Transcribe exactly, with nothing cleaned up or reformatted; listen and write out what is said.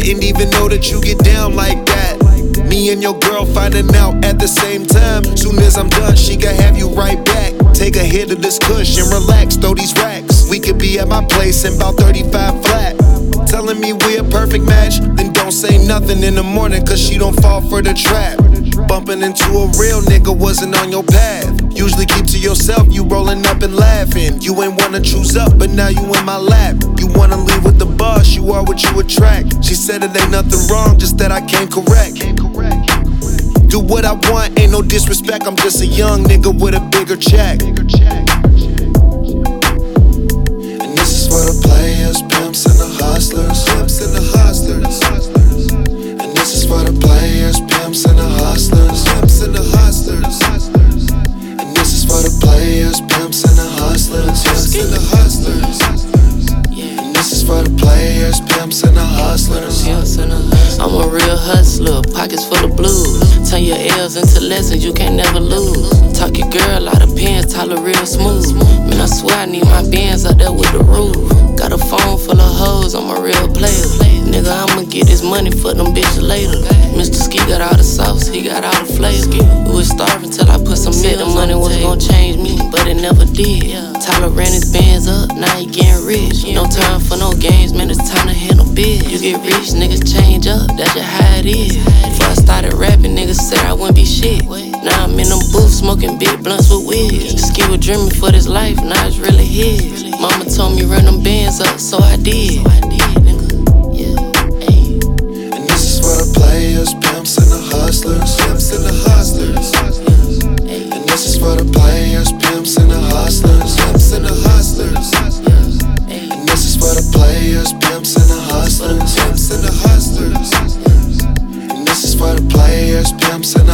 Didn't even know that you get down like that. Me and your girl finding out at the same time. Soon as I'm done, she gon' have you right back. Take a hit of this kush and relax, throw these racks. We could be at my place in about thirty-five flat. Telling me we a perfect match, then don't say nothing in the morning, cause she don't fall for the trap. Bumping into a real nigga wasn't on your path. Usually keep to yourself, you rolling up and laughing. You ain't wanna choose up, but now you in my lap. You wanna leave with the boss, you are what you attract. She said it ain't nothing wrong, just that I came correct. Do what I want, ain't no disrespect. I'm just a young nigga with a bigger check. And this is for the players, pimps and the hustlers. Pimps and the hustlers. And this is for the players, pimps and the hustlers. Pimps and the hustlers. And this is for the players, pimps and the hustlers. Pimps and the hustlers. And this is for the players, pimps and the hustlers. I'm a real hustler, pockets full of blues. Turn your L's into lessons, you can't never lose. Talk your girl out of pins, Tyler real smooth. Man, I swear I need my bands out there with the roof. Got a phone full of hoes, I'm a real player. Nigga, I'ma get this money for them bitches later. Mister Ski got all the sauce, he got all the flavor. We was starving till I put some meal. The money was gon' change me, but it never did. Tyler ran his bands up, now he getting rich. No time for no games, man, it's time to handle biz. You get rich, niggas change up, that's just how it is. Before I started rapping, niggas said I wouldn't be shit. Now I'm in them booths smoking big blunts with wigs. Ski was dreaming for this life, now it's really his. Mama told me run them bands up, so I did. And this is for the players, pimps and the hustlers. Pimps and the hustlers. And this is for the players, pimps and the hustlers. Pimps and the hustlers. And this is for the players, pimps and the hustlers. Pimps and the hustlers. And this is for the players, pimps and the